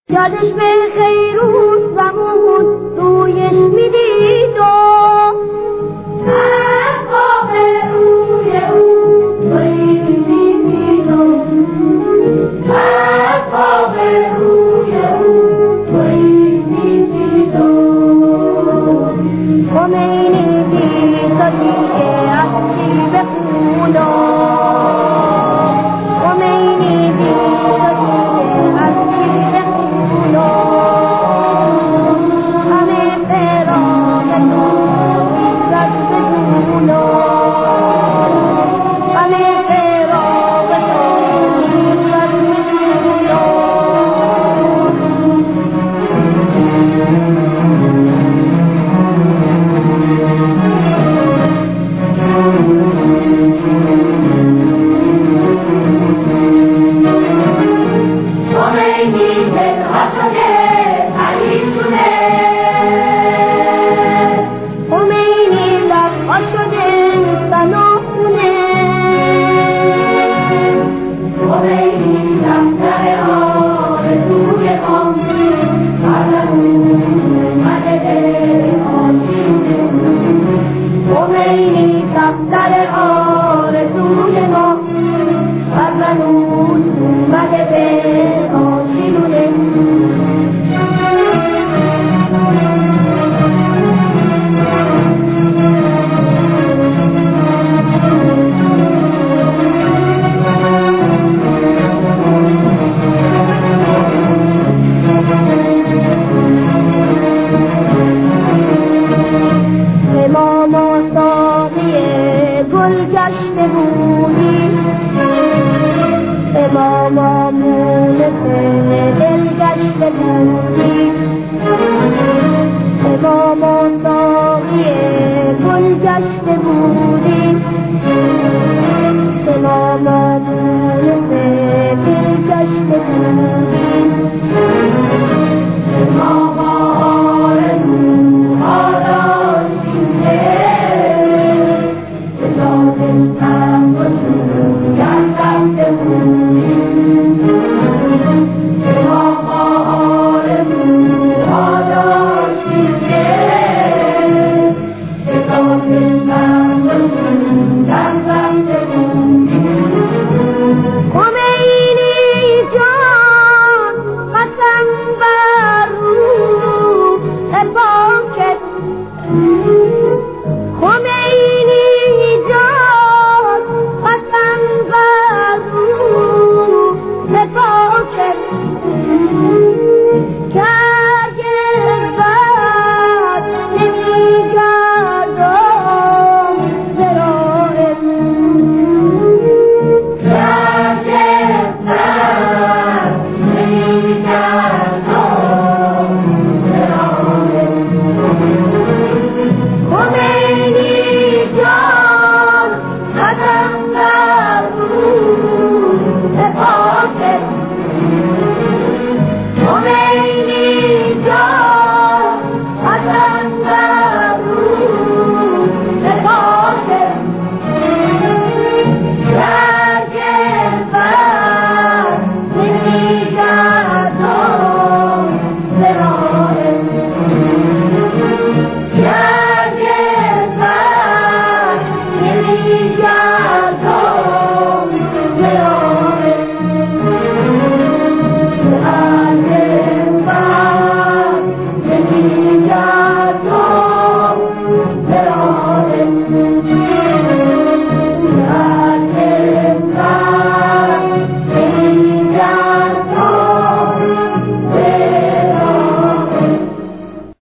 یادش به خیروز زمون رویش میدید و احقاق روی او توی میدید و احقاق روی او توی میدید و خمینی دید و دیگه از چی بخونم خمینی دید و دیگه از چی بخونم همه فراغ نوری زد بدونم همه فراغ نوری زد بدونم خمینی دل ها شده